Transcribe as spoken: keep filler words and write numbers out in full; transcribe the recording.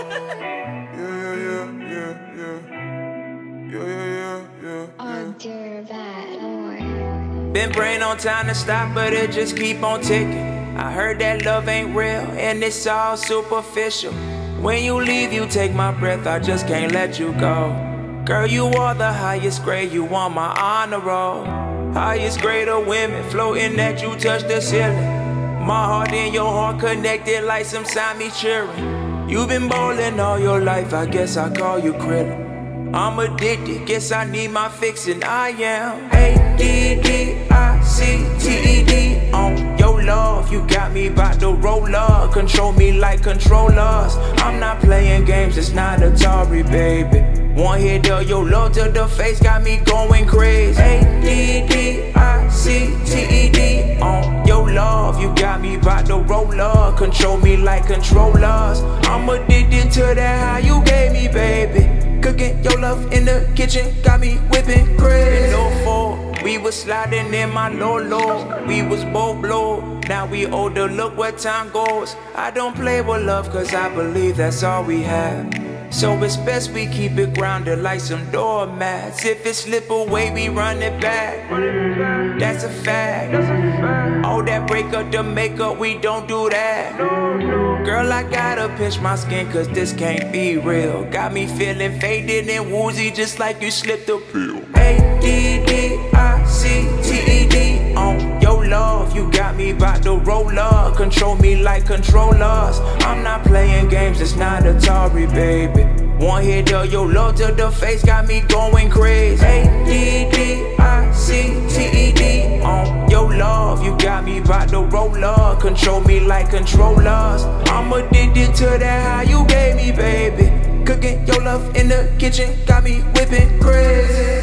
yeah, yeah, yeah, yeah. Yeah, yeah, yeah, yeah, yeah. Been praying on time to stop, but it just keep on ticking. I heard that love ain't real, and it's all superficial. When you leave, you take my breath, I just can't let you go. Girl, you are the highest grade, you on my honor roll. Highest grade of women, floating that you touch the ceiling. My heart and your heart connected like some Siamese cheering. You've been ballin' all your life, I guess I call you Krillin. I'm addicted, guess I need my fix, and I am A D D I C T E D on your love. You got me bout to roll up, control me like controllers. I'm not playing games, it's not Atari, baby. One hit of your love to the face got me going crazy. A D D I C T E D on your love. You got me bout to roll up, control me like controllers. I'm addicted to that how you gave me, baby. Cooking your love in the kitchen, got me whipping crazy. Low four, we was sliding in my low low. We was both blow, now we older, look where time goes. I don't play with love cause I believe that's all we have. So it's best we keep it grounded like some doormats. If it slip away, we run it back. That's a fact. All that break up the makeup, we don't do that. Girl, I gotta pinch my skin cause this can't be real. Got me feeling faded and woozy just like you slipped a pill. A D D I C T E D on your love. You got me bout to roll up, control me like controllers. I'm not playing games, it's not Atari, baby. One hit of your love to the face got me going crazy. A D D I C T E D on your love. You got me bout to roll up, control me like controllers. I'm addicted to that how you gave me, baby. Cooking your love in the kitchen got me whipping crazy.